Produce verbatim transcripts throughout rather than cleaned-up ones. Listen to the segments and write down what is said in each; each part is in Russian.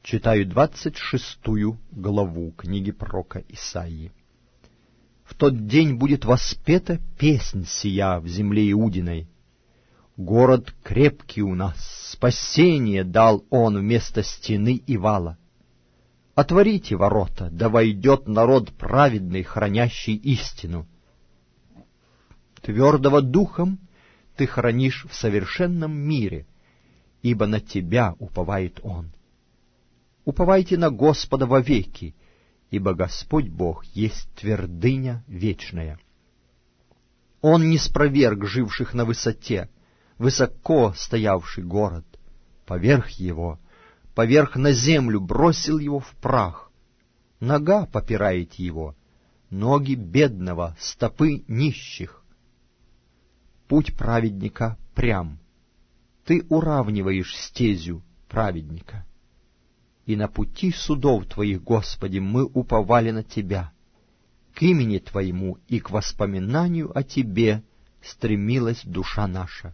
Читаю двадцать шестую главу книги пророка Исаии. В тот день будет воспета песнь сия в земле Иудиной. Город крепкий у нас, спасение дал он вместо стены и вала. Отворите ворота, да войдет народ праведный, хранящий истину. Твердого духом ты хранишь в совершенном мире, ибо на тебя уповает он. Уповайте на Господа вовеки, ибо Господь Бог есть твердыня вечная. Он не спроверг живших на высоте, высоко стоявший город, поверх его, поверх на землю бросил его в прах. Нога попирает его, ноги бедного, стопы нищих. Путь праведника прям, ты уравниваешь стезю праведника. И на пути судов Твоих, Господи, мы уповали на Тебя. К имени Твоему и к воспоминанию о Тебе стремилась душа наша.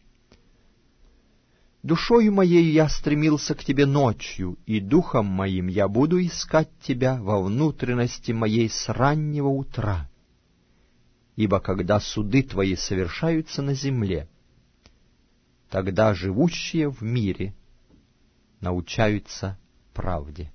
Душою моею я стремился к Тебе ночью, и духом моим я буду искать Тебя во внутренности моей с раннего утра. Ибо когда суды Твои совершаются на земле, тогда живущие в мире научаются правде.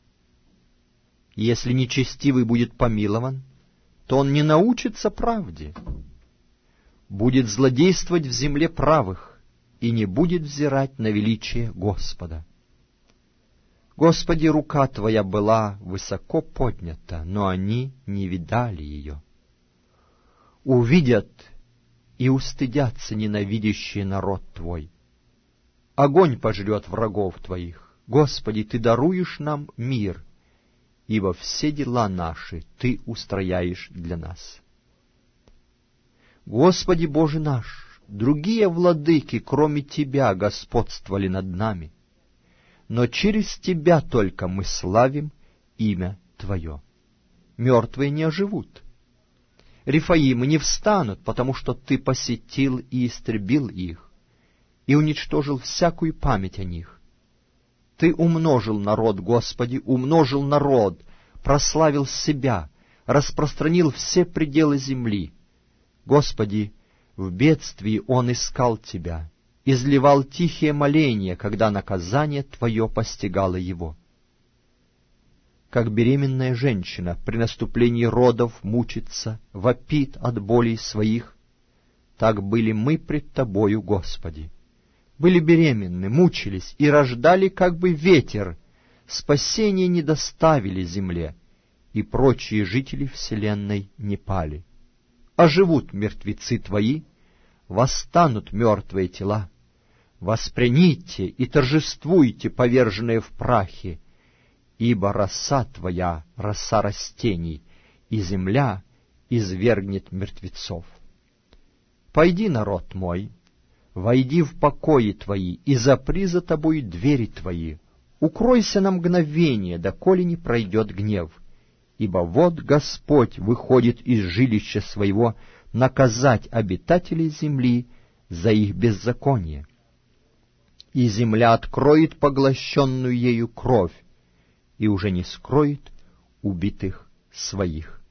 Если нечестивый будет помилован, то он не научится правде. Будет злодействовать в земле правых и не будет взирать на величие Господа. Господи, рука Твоя была высоко поднята, но они не видали ее. Увидят и устыдятся ненавидящие народ Твой. Огонь пожрет врагов Твоих. Господи, Ты даруешь нам мир, ибо все дела наши Ты устрояешь для нас. Господи Боже наш, другие владыки, кроме Тебя, господствовали над нами, но через Тебя только мы славим имя Твое. Мертвые не оживут, Рефаимы не встанут, потому что Ты посетил и истребил их, и уничтожил всякую память о них. Ты умножил народ, Господи, умножил народ, прославил себя, распространил все пределы земли. Господи, в бедствии он искал Тебя, изливал тихие моления, когда наказание Твое постигало его. Как беременная женщина при наступлении родов мучится, вопит от болей своих, так были мы пред Тобою, Господи. Были беременны, мучились и рождали, как бы ветер, спасения не доставили земле, и прочие жители вселенной не пали. Оживут мертвецы Твои, восстанут мертвые тела. Воспряните и торжествуйте, поверженные в прахе, ибо роса Твоя — роса растений, и земля извергнет мертвецов. Пойди, народ мой, войди в покои Твои и запри за Тобой двери Твои. Укройся на мгновение, доколе не пройдет гнев. Ибо вот Господь выходит из жилища Своего наказать обитателей земли за их беззаконие. И земля откроет поглощенную ею кровь, и уже не скроет убитых своих.